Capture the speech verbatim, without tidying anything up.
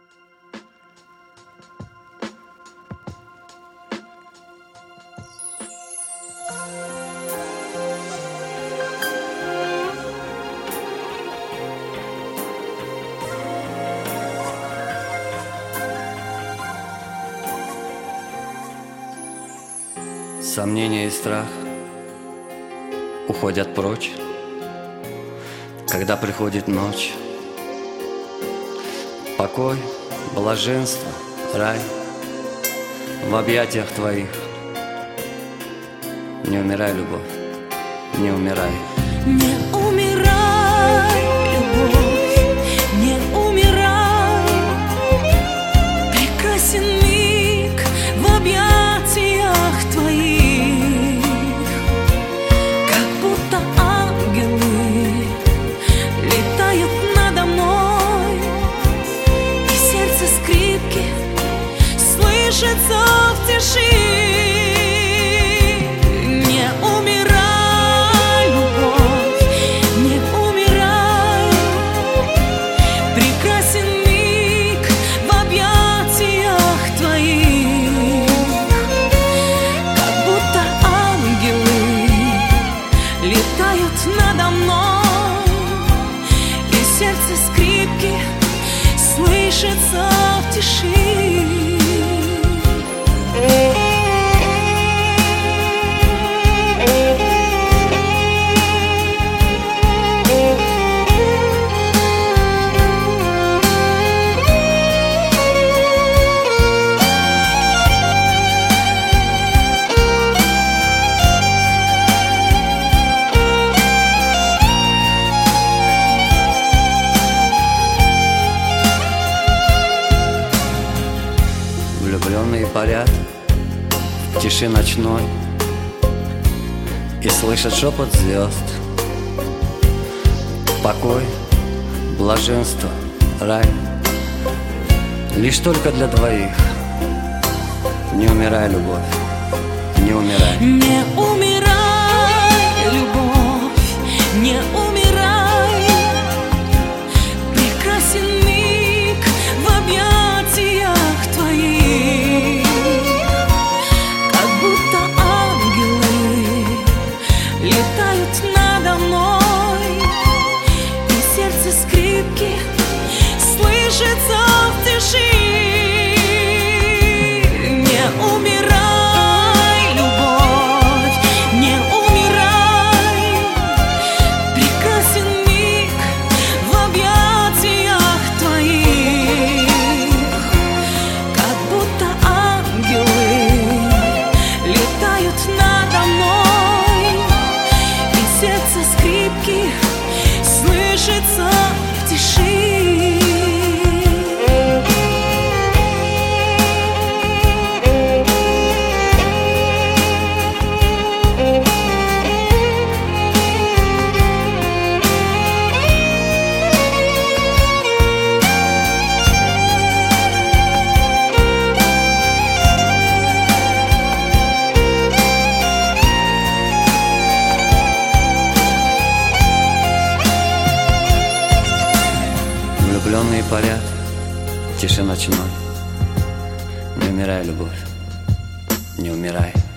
Сомнения и страх уходят прочь, когда приходит ночь. Покой, блаженство, рай в объятиях твоих. Не умирай, любовь, не умирай. Не умирай, любовь, не умирай. Прекрасен миг в объятиях твоих, как будто ангелы летают надо мной, и сердце скрипки слышится в тиши. Надо мной, и сердце скрипки слышится в тиши. Влюбленные парят в тиши ночной и слышат шепот звезд. Покой, блаженство, рай лишь только для двоих. Не умирай, любовь, не умирай. Не умирай, любовь, не умирай. Прекрасен миг в объятиях твоих, как будто ангелы летают надо мной, и сердце скрипки слышится в тиши. Не умирай, любовь, не умирай. Прекрасен миг в объятиях твоих, как будто ангелы летают надо мной, и сердце скрипки слышится в тиши. Влюбленные парят в тиши ночной. Не умирай, любовь, не умирай.